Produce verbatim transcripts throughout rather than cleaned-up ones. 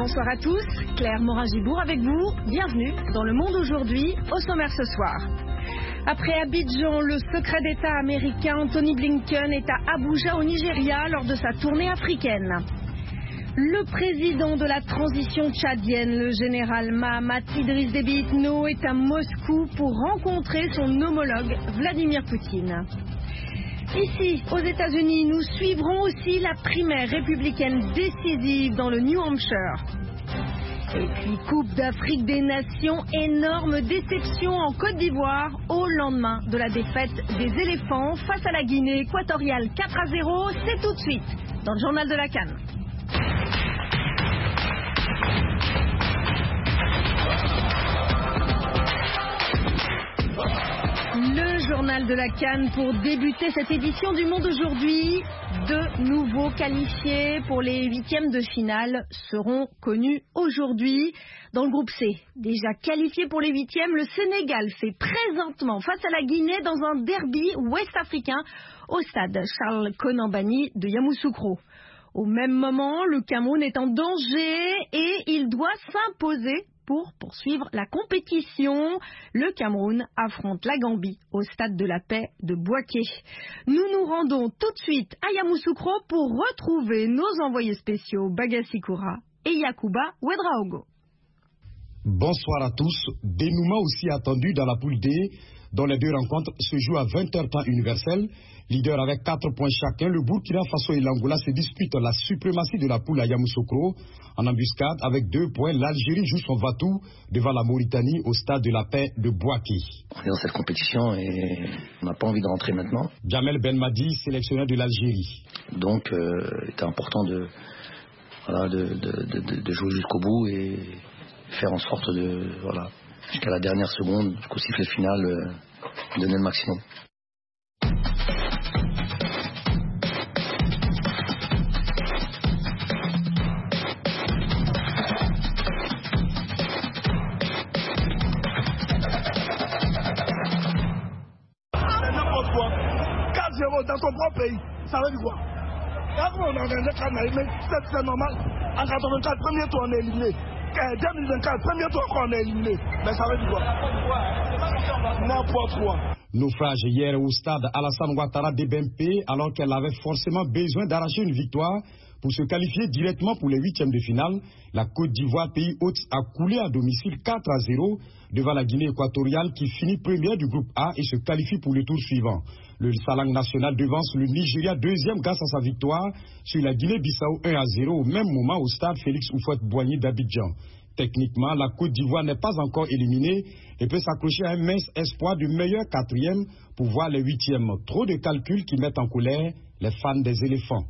Bonsoir à tous, Claire Morin-Gibourg avec vous. Bienvenue dans Le Monde aujourd'hui, au sommaire ce soir. Après Abidjan, le secret d'État américain Anthony Blinken est à Abuja au Nigeria lors de sa tournée africaine. Le président de la transition tchadienne, le général Mahamat Idriss Déby Itno, est à Moscou pour rencontrer son homologue Vladimir Poutine. Ici, aux États-Unis, nous suivrons aussi la primaire républicaine décisive dans le New Hampshire. Et puis, Coupe d'Afrique des Nations, énorme déception en Côte d'Ivoire au lendemain de la défaite des éléphants face à la Guinée équatoriale quatre à zéro. C'est tout de suite dans le journal de la CAN. Le journal de la CAN pour débuter cette édition du Monde aujourd'hui. Deux nouveaux qualifiés pour les huitièmes de finale seront connus aujourd'hui. Dans le groupe C, déjà qualifié pour les huitièmes, le Sénégal fait présentement face à la Guinée dans un derby ouest-africain au stade Charles Konan-Banny de Yamoussoukro. Au même moment, le Cameroun est en danger et il doit s'imposer pour poursuivre la compétition. Le Cameroun affronte la Gambie au stade de la Paix de Bouaké. Nous nous rendons tout de suite à Yamoussoukro pour retrouver nos envoyés spéciaux Bagassi Koura et Yakuba Ouedraogo. Bonsoir à tous. Dénouement aussi attendu dans la poule D, dont les deux rencontres se jouent à vingt heures temps universel. Leader avec quatre points chacun, le Burkina Faso et l'Angola se disputent la suprématie de la poule à Yamoussoukro. En embuscade, avec deux points, l'Algérie joue son va-tout devant la Mauritanie au stade de la Paix de Bouaké. On est dans cette compétition et on n'a pas envie de rentrer maintenant. Jamel Benmadi, sélectionneur de l'Algérie. Donc, euh, il était important de, voilà, de, de, de, de jouer jusqu'au bout et faire en sorte de, voilà, jusqu'à la dernière seconde, jusqu'au sifflet final, euh, donner le maximum. Dans ton propre pays, ça veut dire quoi? On a organisé, c'est normal. En quatre-vingt-quatre, premier tour, on est éliminé. deux mille vingt-quatre, premier tour, on est éliminé. Mais ça veut dire quoi? N'importe quoi. Naufrage hier au stade Alassane Ouattara d'E B M P, alors qu'elle avait forcément besoin d'arracher une victoire pour se qualifier directement pour les huitièmes de finale. La Côte d'Ivoire, pays hôte, a coulé à domicile quatre à zéro devant la Guinée équatoriale qui finit première du groupe A et se qualifie pour le tour suivant. Le Salang national devance le Nigeria deuxième grâce à sa victoire sur la Guinée-Bissau un à zéro au même moment au stade Félix Houphouët-Boigny d'Abidjan. Techniquement, la Côte d'Ivoire n'est pas encore éliminée et peut s'accrocher à un mince espoir du meilleur quatrième pour voir les huitièmes. Trop de calculs qui mettent en colère les fans des éléphants.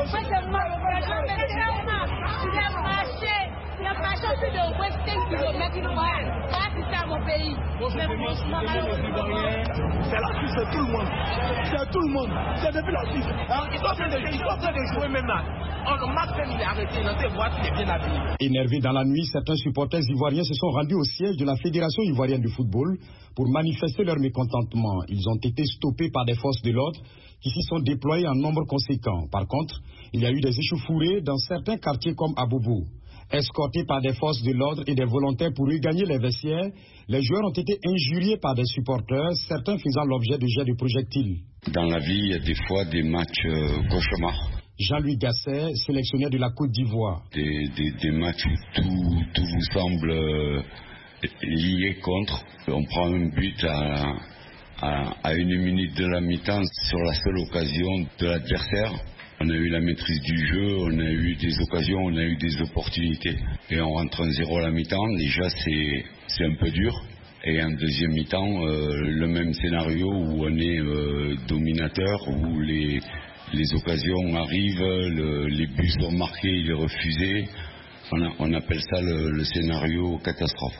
C'est la Suisse, c'est tout le monde. C'est tout le monde. C'est depuis la Suisse. Ils sont en train de jouer maintenant. Le match, il est arrêté. On voit qu'il est bien habillé. Énervés dans la nuit, certains supporters ivoiriens se sont rendus au siège de la Fédération ivoirienne de football pour manifester leur mécontentement. Ils ont été stoppés par des forces de l'ordre qui s'y sont déployées en nombre conséquent. Par contre, il y a eu des échauffourées dans certains quartiers comme à Bobo. Escortés par des forces de l'ordre et des volontaires pour regagner les vestiaires, les joueurs ont été injuriés par des supporters, certains faisant l'objet de jets de projectiles. Dans la vie, il y a des fois des matchs euh, cauchemars. Jean-Louis Gasset, sélectionneur de la Côte d'Ivoire. Des, des, des matchs où tout, tout vous semble euh, lié contre. On prend un but à, à, à une minute de la mi-temps sur la seule occasion de l'adversaire. On a eu la maîtrise du jeu, on a eu des occasions, on a eu des opportunités. Et on rentre en zéro à la mi-temps, déjà c'est, c'est un peu dur. Et en deuxième mi-temps, euh, le même scénario où on est euh, dominateur, où les, les occasions arrivent, le, les buts sont marqués, il est refusé. On, a, on appelle ça le, le scénario catastrophe.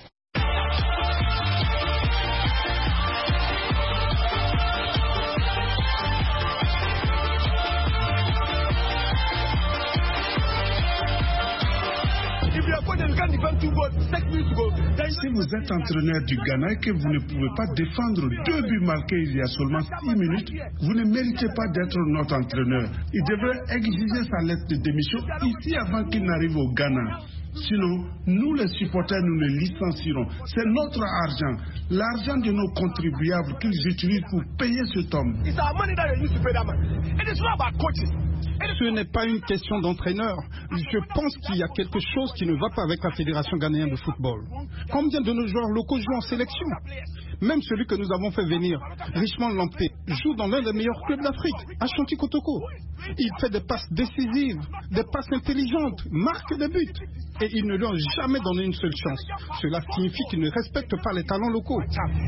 Si vous êtes entraîneur du Ghana et que vous ne pouvez pas défendre deux buts marqués il y a seulement six minutes, vous ne méritez pas d'être notre entraîneur. Il devrait exiger sa lettre de démission ici avant qu'il n'arrive au Ghana. Sinon, nous les supporters, nous les licencierons. C'est notre argent, l'argent de nos contribuables qu'ils utilisent pour payer cet homme. Ce n'est pas une question d'entraîneur. Je pense qu'il y a quelque chose qui ne va pas avec la Fédération ghanéenne de football. Combien de nos joueurs locaux jouent en sélection? Même celui que nous avons fait venir, Richmond Lampé, joue dans l'un des meilleurs clubs d'Afrique, Ashanti Kotoko. Il fait des passes décisives, des passes intelligentes, marque des buts. Et ils ne lui ont jamais donné une seule chance. Cela signifie qu'ils ne respectent pas les talents locaux.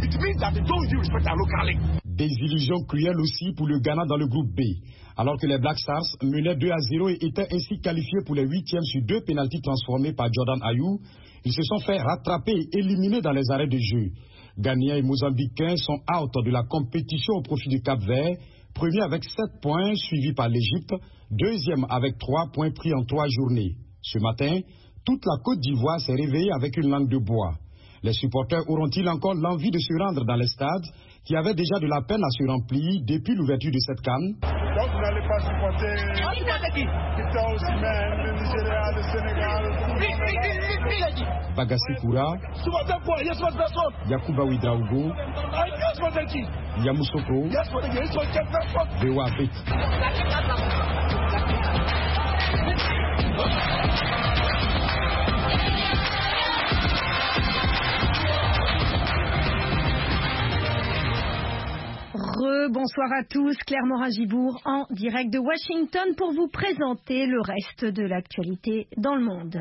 Des illusions cruelles aussi pour le Ghana dans le groupe B. Alors que les Black Stars menaient deux à zéro et étaient ainsi qualifiés pour les huitièmes sur deux pénaltys transformés par Jordan Ayew, ils se sont fait rattraper et éliminer dans les arrêts de jeu. Ghanéens et Mozambicains sont out de la compétition au profit du Cap-Vert, premier avec sept points, suivi par l'Égypte, deuxième avec trois points pris en trois journées. Ce matin, toute la Côte d'Ivoire s'est réveillée avec une langue de bois. Les supporters auront-ils encore l'envie de se rendre dans les stades qui avaient déjà de la peine à se remplir depuis l'ouverture de cette CAN? Donc vous n'allez pas supporter Victor Osimhen, le Nigeria, le Sénégal. Bagassi Koura, Yakuba Ouedraogo, Yamoussoukro, Bewa Abek. Re-bonsoir à tous, Claire Morin-Gibourg en direct de Washington pour vous présenter le reste de l'actualité dans le monde.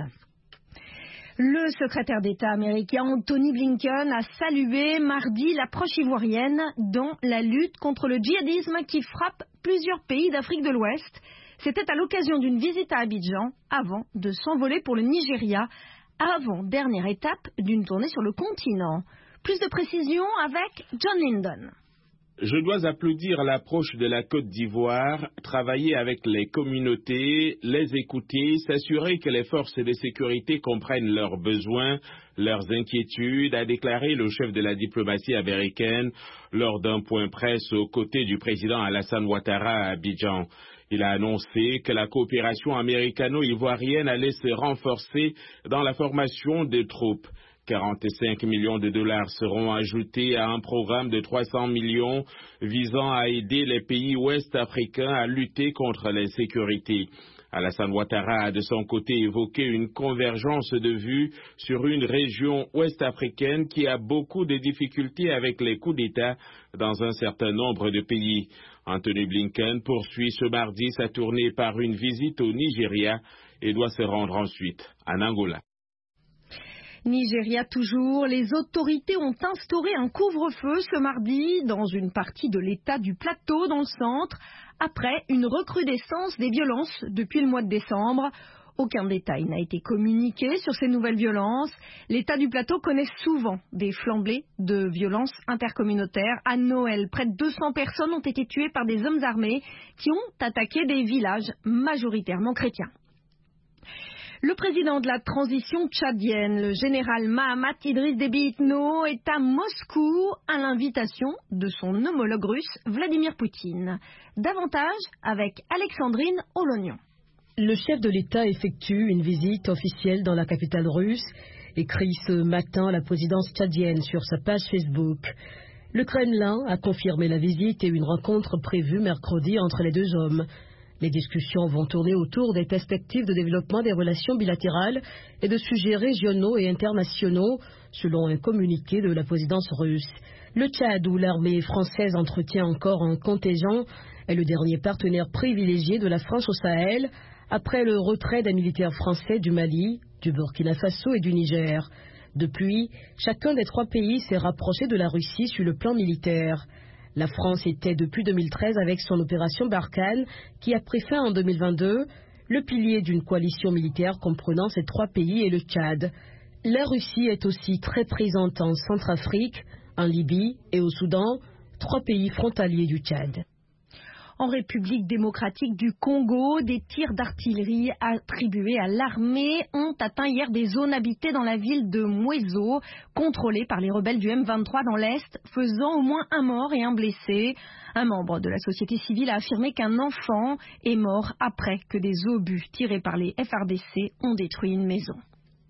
Le secrétaire d'État américain Antony Blinken a salué mardi l'approche ivoirienne dans la lutte contre le djihadisme qui frappe plusieurs pays d'Afrique de l'Ouest. C'était à l'occasion d'une visite à Abidjan avant de s'envoler pour le Nigeria, avant-dernière étape d'une tournée sur le continent. Plus de précisions avec John Lyndon. Je dois applaudir l'approche de la Côte d'Ivoire, travailler avec les communautés, les écouter, s'assurer que les forces de sécurité comprennent leurs besoins, leurs inquiétudes, a déclaré le chef de la diplomatie américaine lors d'un point presse aux côtés du président Alassane Ouattara à Abidjan. Il a annoncé que la coopération américano-ivoirienne allait se renforcer dans la formation des troupes. quarante-cinq millions de dollars seront ajoutés à un programme de trois cents millions visant à aider les pays ouest-africains à lutter contre l'insécurité. Alassane Ouattara a de son côté évoqué une convergence de vues sur une région ouest-africaine qui a beaucoup de difficultés avec les coups d'État dans un certain nombre de pays. Antony Blinken poursuit ce mardi sa tournée par une visite au Nigeria et doit se rendre ensuite en Angola. Nigeria toujours, les autorités ont instauré un couvre-feu ce mardi dans une partie de l'état du Plateau dans le centre, après une recrudescence des violences depuis le mois de décembre. Aucun détail n'a été communiqué sur ces nouvelles violences. L'état du Plateau connaît souvent des flambées de violences intercommunautaires. À Noël, près de deux cents personnes ont été tuées par des hommes armés qui ont attaqué des villages majoritairement chrétiens. Le président de la transition tchadienne, le général Mahamat Idriss Déby Itno, est à Moscou à l'invitation de son homologue russe Vladimir Poutine. Davantage avec Alexandrine Olognon. Le chef de l'État effectue une visite officielle dans la capitale russe, écrit ce matin la présidence tchadienne sur sa page Facebook. Le Kremlin a confirmé la visite et une rencontre prévue mercredi entre les deux hommes. Les discussions vont tourner autour des perspectives de développement des relations bilatérales et de sujets régionaux et internationaux, selon un communiqué de la présidence russe. Le Tchad, où l'armée française entretient encore un contingent, est le dernier partenaire privilégié de la France au Sahel, après le retrait des militaires français du Mali, du Burkina Faso et du Niger. Depuis, chacun des trois pays s'est rapproché de la Russie sur le plan militaire. La France était depuis deux mille treize avec son opération Barkhane, qui a pris fin en deux mille vingt-deux, le pilier d'une coalition militaire comprenant ces trois pays et le Tchad. La Russie est aussi très présente en Centrafrique, en Libye et au Soudan, trois pays frontaliers du Tchad. En République démocratique du Congo, des tirs d'artillerie attribués à l'armée ont atteint hier des zones habitées dans la ville de Mweso, contrôlée par les rebelles du M vingt-trois dans l'Est, faisant au moins un mort et un blessé. Un membre de la société civile a affirmé qu'un enfant est mort après que des obus tirés par les F R D C ont détruit une maison.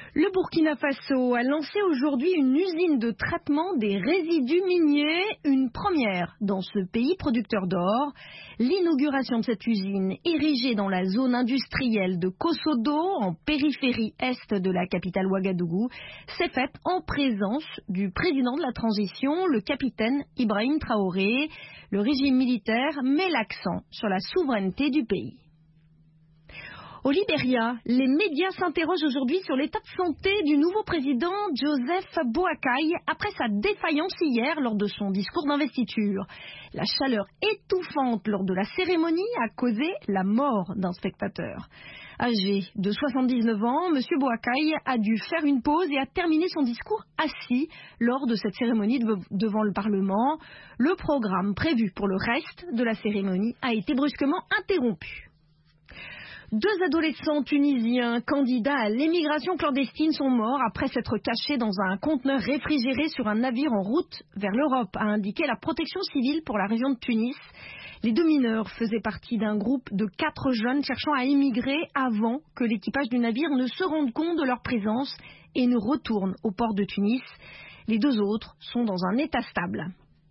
Le Burkina Faso a lancé aujourd'hui une usine de traitement des résidus miniers, une première dans ce pays producteur d'or. L'inauguration de cette usine, érigée dans la zone industrielle de Kosodo, en périphérie est de la capitale Ouagadougou, s'est faite en présence du président de la transition, le capitaine Ibrahim Traoré. Le régime militaire met l'accent sur la souveraineté du pays. Au Libéria, les médias s'interrogent aujourd'hui sur l'état de santé du nouveau président Joseph Boakai après sa défaillance hier lors de son discours d'investiture. La chaleur étouffante lors de la cérémonie a causé la mort d'un spectateur. Âgé de soixante-dix-neuf ans, M. Boakai a dû faire une pause et a terminé son discours assis lors de cette cérémonie devant le Parlement. Le programme prévu pour le reste de la cérémonie a été brusquement interrompu. Deux adolescents tunisiens candidats à l'émigration clandestine sont morts après s'être cachés dans un conteneur réfrigéré sur un navire en route vers l'Europe, a indiqué la protection civile pour la région de Tunis. Les deux mineurs faisaient partie d'un groupe de quatre jeunes cherchant à émigrer avant que l'équipage du navire ne se rende compte de leur présence et ne retourne au port de Tunis. Les deux autres sont dans un état stable.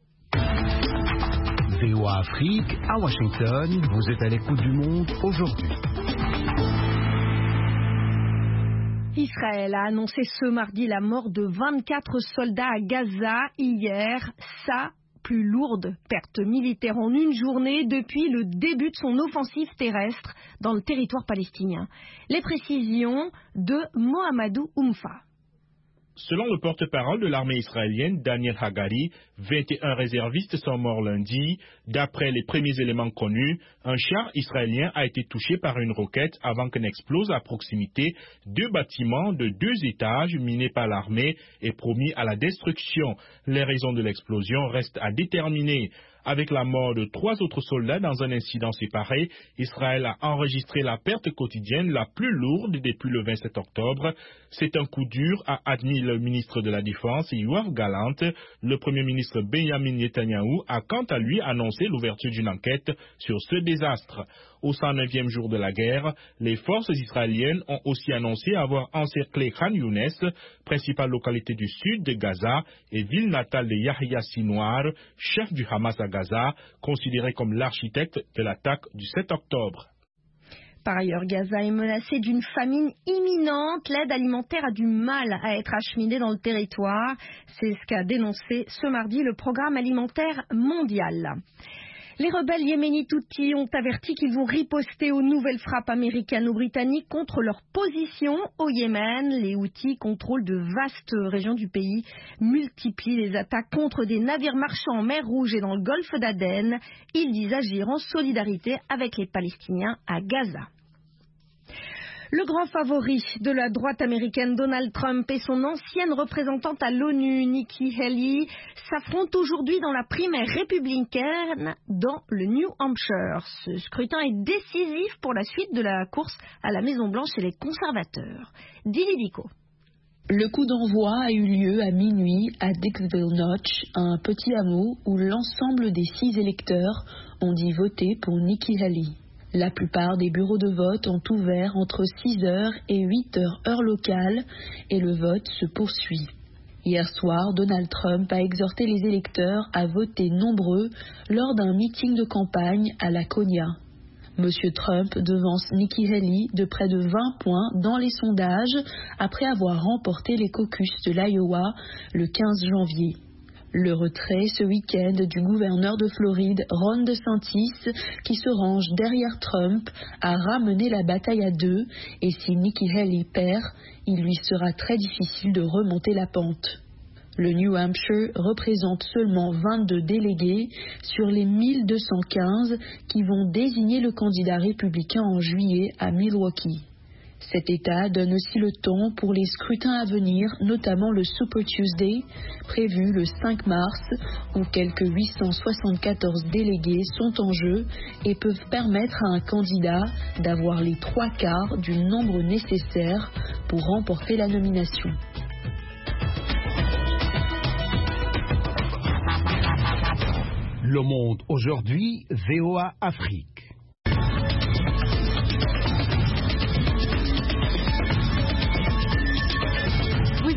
V O A Afrique, à Washington, vous êtes à l'écoute du monde aujourd'hui. Israël a annoncé ce mardi la mort de vingt-quatre soldats à Gaza hier, sa plus lourde perte militaire en une journée depuis le début de son offensive terrestre dans le territoire palestinien. Les précisions de Mohamedou Oumfa. Selon le porte-parole de l'armée israélienne, Daniel Hagari, vingt et un réservistes sont morts lundi. D'après les premiers éléments connus, un char israélien a été touché par une roquette avant qu'elle n'explose à proximité. Deux bâtiments de deux étages minés par l'armée et promis à la destruction. Les raisons de l'explosion restent à déterminer. Avec la mort de trois autres soldats dans un incident séparé, Israël a enregistré la perte quotidienne la plus lourde depuis le vingt-sept octobre. C'est un coup dur, a admis le ministre de la Défense, Yoav Gallant. Le premier ministre Benjamin Netanyahou a quant à lui annoncé l'ouverture d'une enquête sur ce désastre. Au cent neuvième jour de la guerre, les forces israéliennes ont aussi annoncé avoir encerclé Khan Younes, principale localité du sud de Gaza et ville natale de Yahya Sinwar, chef du Hamas à Gaza, considéré comme l'architecte de l'attaque du sept octobre. Par ailleurs, Gaza est menacée d'une famine imminente. L'aide alimentaire a du mal à être acheminée dans le territoire. C'est ce qu'a dénoncé ce mardi le Programme alimentaire mondial. Les rebelles yéménites Houthis ont averti qu'ils vont riposter aux nouvelles frappes américano-britanniques contre leur position au Yémen. Les Houthis contrôlent de vastes régions du pays, multiplient les attaques contre des navires marchands en mer Rouge et dans le golfe d'Aden. Ils disent agir en solidarité avec les Palestiniens à Gaza. Le grand favori de la droite américaine, Donald Trump, et son ancienne représentante à l'ONU, Nikki Haley, s'affrontent aujourd'hui dans la primaire républicaine dans le New Hampshire. Ce scrutin est décisif pour la suite de la course à la Maison-Blanche et les conservateurs. Dili Dico. Le coup d'envoi a eu lieu à minuit à Dixville Notch, un petit hameau où l'ensemble des six électeurs ont dit voter pour Nikki Haley. La plupart des bureaux de vote ont ouvert entre six heures et huit heures heure locale et le vote se poursuit. Hier soir, Donald Trump a exhorté les électeurs à voter nombreux lors d'un meeting de campagne à Laconia. Monsieur Trump devance Nikki Haley de près de vingt points dans les sondages après avoir remporté les caucus de l'Iowa le quinze janvier. Le retrait ce week-end du gouverneur de Floride, Ron DeSantis, qui se range derrière Trump, a ramené la bataille à deux et si Nikki Haley perd, il lui sera très difficile de remonter la pente. Le New Hampshire représente seulement vingt-deux délégués sur les mille deux cent quinze qui vont désigner le candidat républicain en juillet à Milwaukee. Cet État donne aussi le ton pour les scrutins à venir, notamment le Super Tuesday, prévu le cinq mars, où quelques huit cent soixante-quatorze délégués sont en jeu et peuvent permettre à un candidat d'avoir les trois quarts du nombre nécessaire pour remporter la nomination. Le Monde aujourd'hui, V O A Afrique.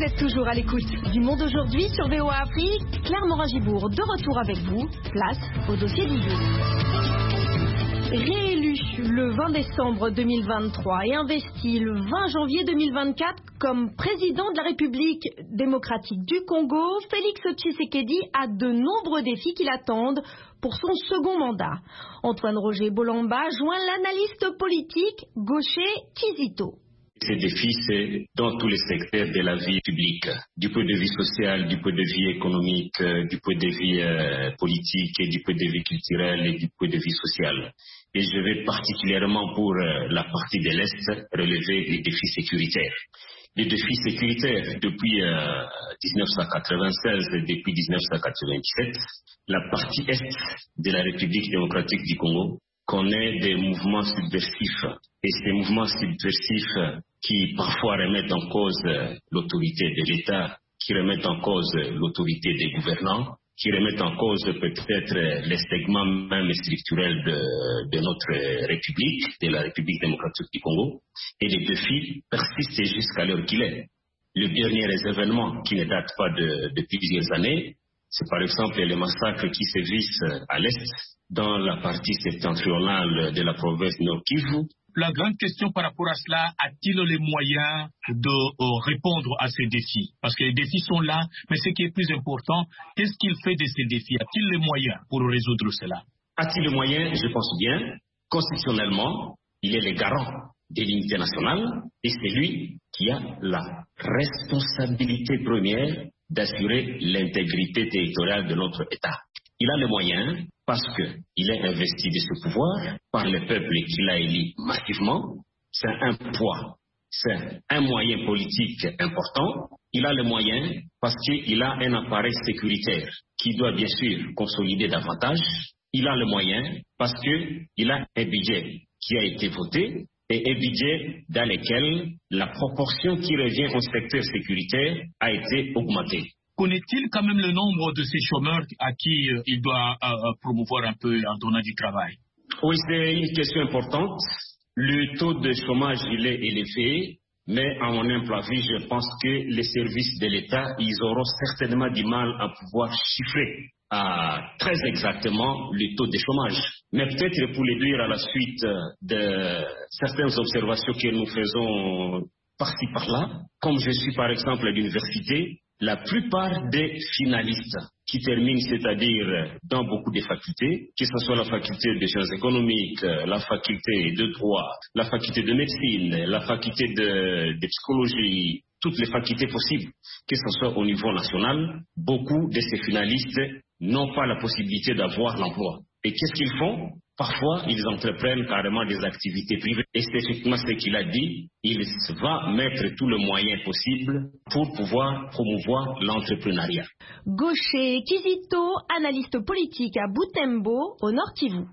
Vous êtes toujours à l'écoute du Monde aujourd'hui sur V O A Afrique. Claire Morin-Gibourg de retour avec vous. Place au dossier du jour. Réélu le vingt décembre deux mille vingt-trois et investi le vingt janvier deux mille vingt-quatre comme président de la République démocratique du Congo, Félix Tshisekedi a de nombreux défis qui l'attendent pour son second mandat. Antoine Roger Bolamba joint l'analyste politique Gaucher Kizito. Ces défis, c'est dans tous les secteurs de la vie publique, du point de vue social, du point de vue économique, euh, du point de vue euh, politique et du point de vue culturel et du point de vue social. Et je vais particulièrement pour euh, la partie de l'Est relever les défis sécuritaires. Les défis sécuritaires depuis euh, dix-neuf cent quatre-vingt-seize et depuis dix-neuf cent quatre-vingt-dix-sept, la partie Est de la République démocratique du Congo connaît des mouvements subversifs. Et ces mouvements subversifs qui parfois remettent en cause l'autorité de l'État, qui remettent en cause l'autorité des gouvernants, qui remettent en cause peut-être les segments même structurels de, de notre République, de la République démocratique du Congo. Et les défis persistent jusqu'à l'heure qu'il est. Le dernier événement, qui ne date pas de, de plusieurs années, c'est par exemple les massacres qui sévissent à l'Est, dans la partie septentrionale de la province Nord-Kivu. La grande question par rapport à cela, a-t-il les moyens de euh, répondre à ces défis? Parce que les défis sont là, mais ce qui est plus important, qu'est-ce qu'il fait de ces défis? A-t-il les moyens pour résoudre cela? A-t-il les moyens? Je pense bien. Constitutionnellement, il est le garant de l'unité nationale et c'est lui qui a la responsabilité première d'assurer l'intégrité territoriale de notre État. Il a les moyens parce qu'il est investi de ce pouvoir par le peuple qu'il a élu massivement. C'est un poids, c'est un moyen politique important. Il a les moyens parce qu'il a un appareil sécuritaire qui doit bien sûr consolider davantage. Il a les moyens parce qu'il a un budget qui a été voté et un budget dans lequel la proportion qui revient au secteur sécuritaire a été augmentée. Connaît-il quand même le nombre de ces chômeurs à qui euh, il doit euh, promouvoir un peu en donnant du travail? Oui, c'est une question importante. Le taux de chômage, il est élevé, mais à mon humble avis, je pense que les services de l'État, ils auront certainement du mal à pouvoir chiffrer à très exactement le taux de chômage. Mais peut-être pour le dire à la suite de certaines observations que nous faisons par-ci par-là, comme je suis par exemple à l'université, la plupart des finalistes qui terminent, c'est-à-dire dans beaucoup de facultés, que ce soit la faculté de sciences économiques, la faculté de droit, la faculté de médecine, la faculté de, de psychologie, toutes les facultés possibles, que ce soit au niveau national, beaucoup de ces finalistes n'ont pas la possibilité d'avoir l'emploi. Et qu'est-ce qu'ils font? Parfois, ils entreprennent carrément des activités privées. Et c'est effectivement ce qu'il a dit. Il va mettre tout le moyen possible pour pouvoir promouvoir l'entrepreneuriat. Gaucher Kizito, analyste politique à Butembo, au Nord Kivu.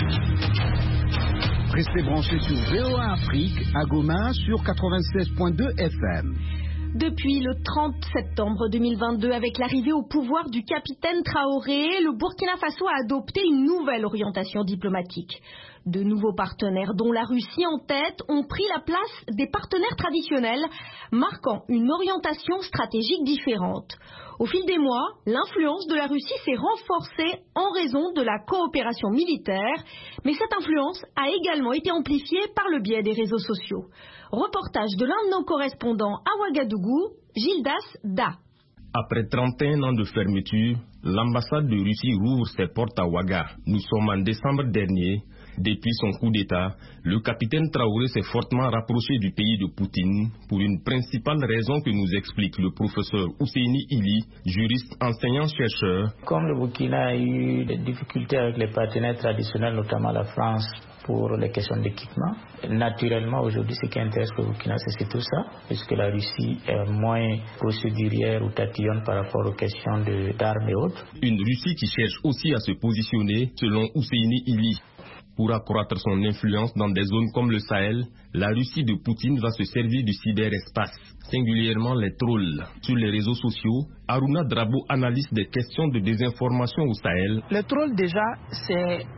Restez branchés sur V O A Afrique, à Goma, sur quatre-vingt-seize point deux F M. Depuis le trente septembre deux mille vingt-deux, avec l'arrivée au pouvoir du capitaine Traoré, le Burkina Faso a adopté une nouvelle orientation diplomatique. De nouveaux partenaires, dont la Russie en tête, ont pris la place des partenaires traditionnels, marquant une orientation stratégique différente. Au fil des mois, l'influence de la Russie s'est renforcée en raison de la coopération militaire, mais cette influence a également été amplifiée par le biais des réseaux sociaux. Reportage de l'un de nos correspondants à Ouagadougou, Gildas Da. Après trente et un ans de fermeture, l'ambassade de Russie rouvre ses portes à Ouaga. Nous sommes en décembre dernier. Depuis son coup d'État, le capitaine Traoré s'est fortement rapproché du pays de Poutine pour une principale raison que nous explique le professeur Ousseini Ili, juriste enseignant-chercheur. Comme le Burkina a eu des difficultés avec les partenaires traditionnels, notamment la France, pour les questions d'équipement. Naturellement, aujourd'hui, ce qui intéresse le Burkina, c'est tout ça, puisque la Russie est moins procédurière ou tatillonne par rapport aux questions d'armes et autres. Une Russie qui cherche aussi à se positionner, selon Ousseini Ili. Pour accroître son influence dans des zones comme le Sahel, la Russie de Poutine va se servir du cyberespace, singulièrement les trolls. Sur les réseaux sociaux, Aruna Drabo analyse des questions de désinformation au Sahel. Les trolls, déjà, c'est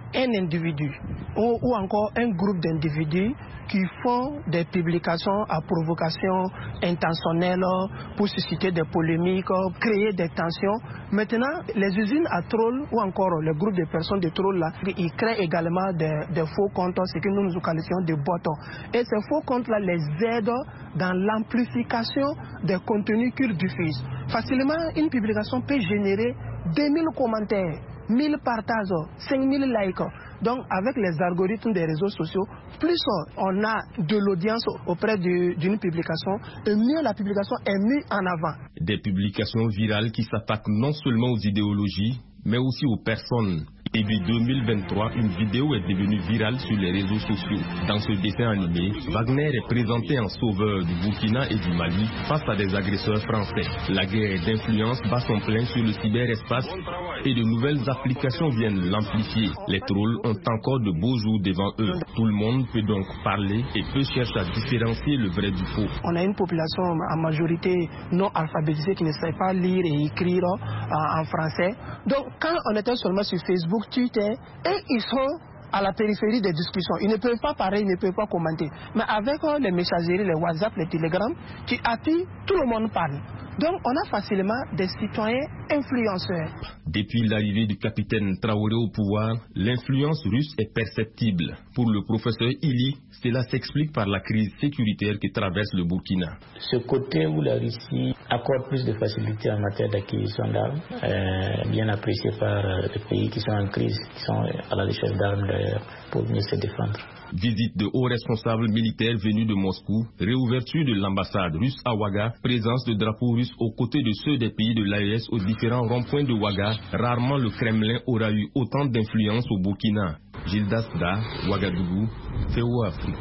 un individu ou, ou encore un groupe d'individus qui font des publications à provocation intentionnelle pour susciter des polémiques, créer des tensions. Maintenant, les usines à trolls ou encore le groupe de personnes de trolls là, ils créent également des, des faux comptes, ce que nous nous qualifions de bots. Et ces faux comptes-là les aident dans l'amplification des contenus qu'ils diffusent. Facilement, une publication peut générer deux mille commentaires, mille partages, cinq mille likes. Donc, avec les algorithmes des réseaux sociaux, plus on a de l'audience auprès d'une publication, et mieux la publication est mise en avant. Des publications virales qui s'attaquent non seulement aux idéologies, mais aussi aux personnes. Début deux mille vingt-trois, une vidéo est devenue virale sur les réseaux sociaux. Dans ce dessin animé, Wagner est présenté en sauveur du Burkina et du Mali face à des agresseurs français. La guerre d'influence bat son plein sur le cyberespace et de nouvelles applications viennent l'amplifier. Les trolls ont encore de beaux jours devant eux. Tout le monde peut donc parler et peut chercher à différencier le vrai du faux. On a une population en majorité non alphabétisée qui ne sait pas lire et écrire en français. Donc quand on était seulement sur Facebook, Twitter, et ils sont à la périphérie des discussions. Ils ne peuvent pas parler, ils ne peuvent pas commenter. Mais avec euh, les messageries, les WhatsApp, les Telegram, qui attirent, tout le monde parle. Donc on a facilement des citoyens influenceurs. Depuis l'arrivée du capitaine Traoré au pouvoir, l'influence russe est perceptible. Pour le professeur Ili, cela s'explique par la crise sécuritaire qui traverse le Burkina. Ce côté où la Russie accorde plus de facilité en matière d'acquisition d'armes, euh, bien apprécié par euh, les pays qui sont en crise, qui sont à la recherche d'armes d'ailleurs, pour mieux se défendre. Visite de hauts responsables militaires venus de Moscou, réouverture de l'ambassade russe à Ouaga, présence de drapeaux russes aux côtés de ceux des pays de l'A E S aux différents ronds-points de Ouaga. Rarement le Kremlin aura eu autant d'influence au Burkina. Gildas Da, Ouagadougou, V O A Afrique.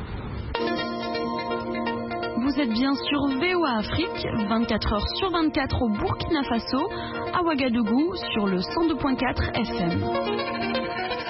Vous êtes bien sur V O A Afrique, vingt-quatre heures sur vingt-quatre au Burkina Faso, à Ouagadougou sur le cent deux virgule quatre F M.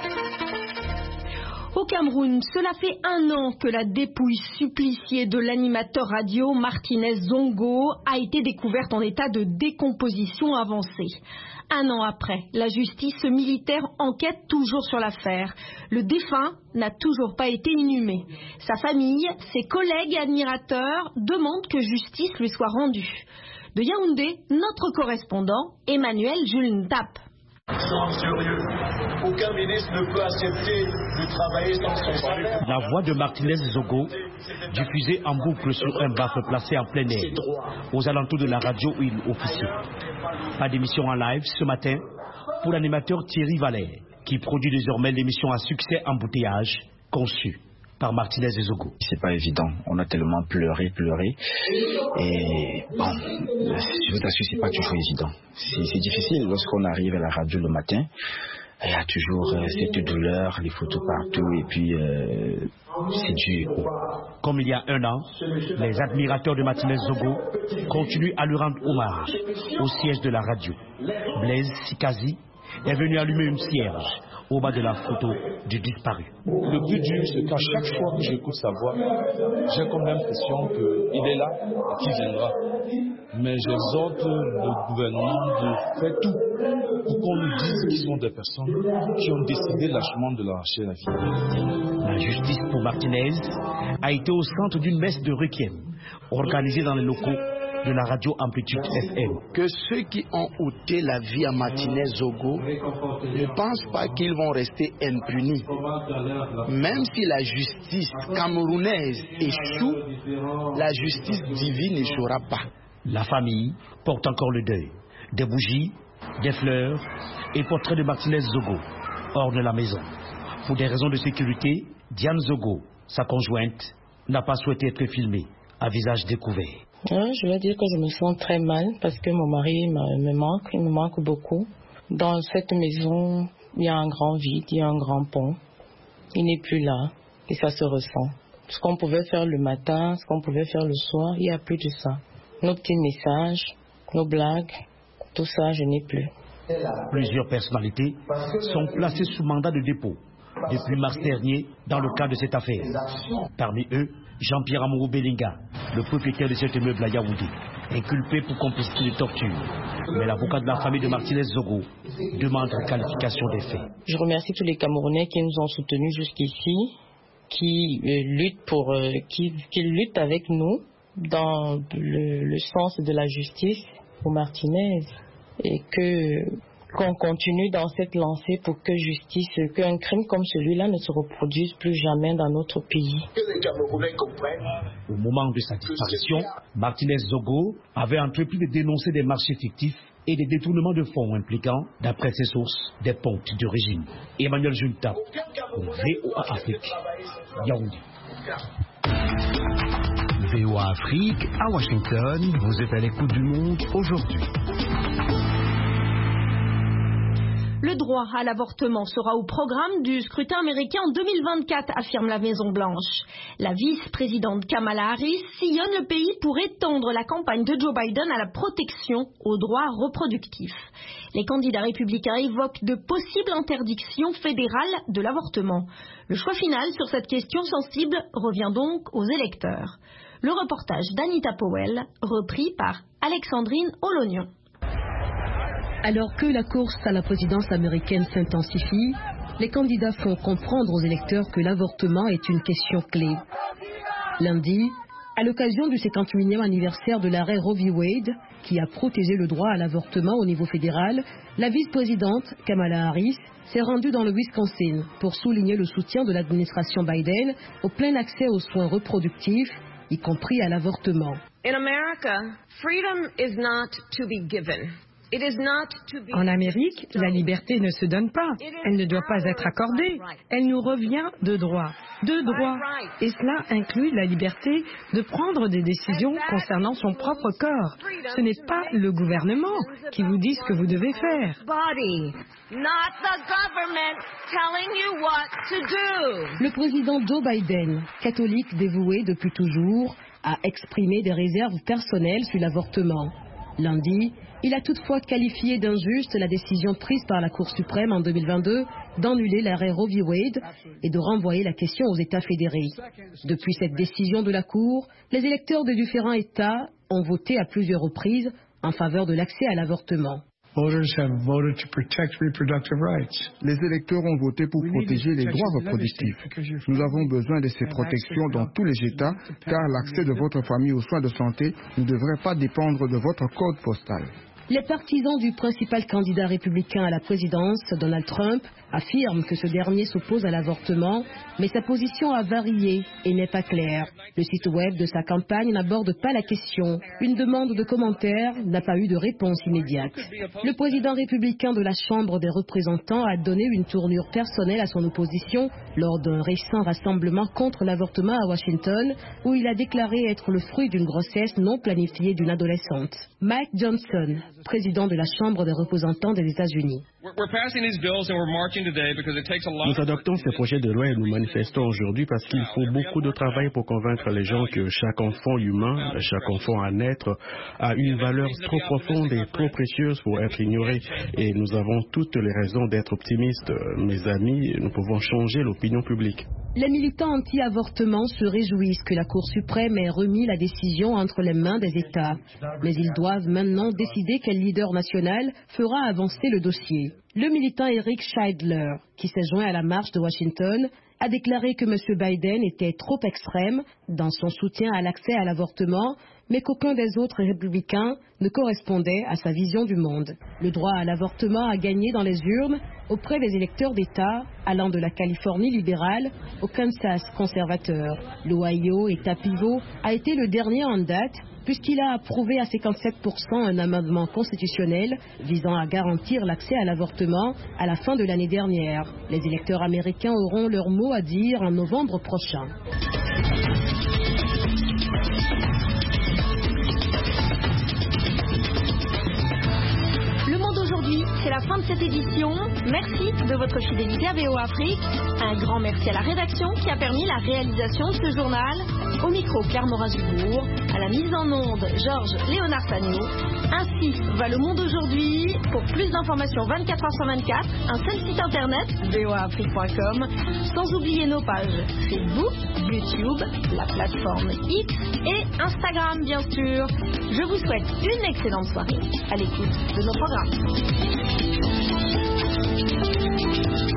Au Cameroun, cela fait un an que la dépouille suppliciée de l'animateur radio Martinez Zongo a été découverte en état de décomposition avancée. Un an après, la justice militaire enquête toujours sur l'affaire. Le défunt n'a toujours pas été inhumé. Sa famille, ses collègues et admirateurs demandent que justice lui soit rendue. De Yaoundé, notre correspondant Emmanuel Jules Ntap. Sérieux. Aucun ministre ne peut accepter de travailler sans son salaire. La voix de Martinez Zogo, diffusée en boucle sur un baffle placé en plein air, aux alentours de la radio où il officie. Pas d'émission en live ce matin pour l'animateur Thierry Valère, qui produit désormais l'émission à succès Embouteillage, conçue par Martinez Zogo. C'est pas évident, on a tellement pleuré, pleuré, et bon, je vous assure, c'est pas toujours évident. C'est difficile lorsqu'on arrive à la radio le matin, il y a toujours euh, cette douleur, les photos partout, et puis euh, c'est dur. Comme il y a un an, les admirateurs de Martinez Zogo continuent à lui rendre hommage au siège de la radio. Blaise Sikazi est venu allumer une cierge au bas de la photo du disparu. Le plus dur, c'est qu'à chaque fois que j'écoute sa voix, j'ai comme l'impression qu'il est là et qu'il viendra. Mais j'exhorte le gouvernement de faire tout pour qu'on nous dise qu'ils sont des personnes qui ont décidé lâchement de lâcher la vie. La justice pour Martinez a été au centre d'une messe de requiem organisée dans les locaux de la radio Amplitude F M. Que ceux qui ont ôté la vie à Martinez Zogo ne pensent pas qu'ils vont rester impunis. Même si la justice camerounaise échoue, la justice divine n'échouera pas. La famille porte encore le deuil. Des bougies, des fleurs et portraits de Martinez Zogo hors de la maison. Pour des raisons de sécurité, Diane Zogo, sa conjointe, n'a pas souhaité être filmée à visage découvert. Ouais, je vais dire que je me sens très mal parce que mon mari me manque, il me manque beaucoup. Dans cette maison, il y a un grand vide, il y a un grand pont. Il n'est plus là et ça se ressent. Ce qu'on pouvait faire le matin, ce qu'on pouvait faire le soir, il n'y a plus de ça. Nos petits messages, nos blagues, tout ça, je n'ai plus. Plusieurs personnalités sont placées sous mandat de dépôt depuis mars dernier dans le cadre de cette affaire. Parmi eux, Jean-Pierre Amourou Belinga, le propriétaire de cet immeuble à Yaoundé. inculpé pour complicité de torture. Mais l'avocat de la famille de Martinez Zogo demande la qualification des faits. Je remercie tous les Camerounais qui nous ont soutenus jusqu'ici, qui euh, luttent pour, euh, qui, qui luttent avec nous dans le, le sens de la justice pour Martinez, et que qu'on continue dans cette lancée pour que justice, qu'un crime comme celui-là ne se reproduise plus jamais dans notre pays. Que les Camerounais comprennent. Au moment de sa disparition, Martinez Zogo avait entrepris de dénoncer des marchés fictifs et des détournements de fonds impliquant, d'après ses sources, des pontes du régime. Emmanuel Junta, V O A Afrique, Yaoundé. V O A Afrique, à Washington, vous êtes à l'écoute du monde aujourd'hui. Le droit à l'avortement sera au programme du scrutin américain en deux mille vingt-quatre, affirme la Maison-Blanche. La vice-présidente Kamala Harris sillonne le pays pour étendre la campagne de Joe Biden à la protection aux droits reproductifs. Les candidats républicains évoquent de possibles interdictions fédérales de l'avortement. Le choix final sur cette question sensible revient donc aux électeurs. Le reportage d'Anita Powell, repris par Alexandrine Olognon. Alors que la course à la présidence américaine s'intensifie, les candidats font comprendre aux électeurs que l'avortement est une question clé. Lundi, à l'occasion du cinquante-huitième anniversaire de l'arrêt Roe v. Wade, qui a protégé le droit à l'avortement au niveau fédéral, la vice-présidente Kamala Harris s'est rendue dans le Wisconsin pour souligner le soutien de l'administration Biden au plein accès aux soins reproductifs, y compris à l'avortement. In America, freedom is not to be given. En Amérique, la liberté ne se donne pas, elle ne doit pas être accordée, elle nous revient de droit, de droit. Et cela inclut la liberté de prendre des décisions concernant son propre corps. Ce n'est pas le gouvernement qui vous dit ce que vous devez faire. Le président Joe Biden, catholique dévoué depuis toujours, a exprimé des réserves personnelles sur l'avortement. Lundi, il a toutefois qualifié d'injuste la décision prise par la Cour suprême en deux mille vingt-deux d'annuler l'arrêt Roe v. Wade et de renvoyer la question aux États fédérés. Depuis cette décision de la Cour, les électeurs de différents États ont voté à plusieurs reprises en faveur de l'accès à l'avortement. Les électeurs ont voté pour protéger les droits reproductifs. Nous avons besoin de ces protections dans tous les États, car l'accès de votre famille aux soins de santé ne devrait pas dépendre de votre code postal. Les partisans du principal candidat républicain à la présidence, Donald Trump, affirment que ce dernier s'oppose à l'avortement, mais sa position a varié et n'est pas claire. Le site web de sa campagne n'aborde pas la question. Une demande de commentaires n'a pas eu de réponse immédiate. Le président républicain de la Chambre des représentants a donné une tournure personnelle à son opposition lors d'un récent rassemblement contre l'avortement à Washington, où il a déclaré être le fruit d'une grossesse non planifiée d'une adolescente. Mike Johnson, président de la Chambre des représentants des États-Unis. Nous adoptons ces projets de loi et nous manifestons aujourd'hui parce qu'il faut beaucoup de travail pour convaincre les gens que chaque enfant humain, chaque enfant à naître, a une valeur trop profonde et trop précieuse pour être ignorée. Et nous avons toutes les raisons d'être optimistes. Mes amis, nous pouvons changer l'opinion publique. Les militants anti-avortement se réjouissent que la Cour suprême ait remis la décision entre les mains des États. Mais ils doivent maintenant décider quel leader national fera avancer le dossier. Le militant Eric Scheidler, qui s'est joint à la marche de Washington, a déclaré que M. Biden était trop extrême dans son soutien à l'accès à l'avortement, mais qu'aucun des autres républicains ne correspondait à sa vision du monde. Le droit à l'avortement a gagné dans les urnes auprès des électeurs d'État allant de la Californie libérale au Kansas conservateur. L'Ohio, État pivot, a été le dernier en date puisqu'il a approuvé à cinquante-sept pour cent un amendement constitutionnel visant à garantir l'accès à l'avortement à la fin de l'année dernière. Les électeurs américains auront leur mot à dire en novembre prochain. c'est la fin de cette édition. Merci de votre fidélité à V O A Afrique. Un grand merci à la rédaction qui a permis la réalisation de ce journal. Au micro, Claire Morin-Gibourg. À la mise en onde, Georges Léonard Sagno. Ainsi va le monde aujourd'hui. Pour plus d'informations vingt-quatre heures sur vingt-quatre, un seul site internet, v o a afrique point com. Sans oublier nos pages Facebook, YouTube, la plateforme X et Instagram, bien sûr. Je vous souhaite une excellente soirée à l'écoute de nos programmes.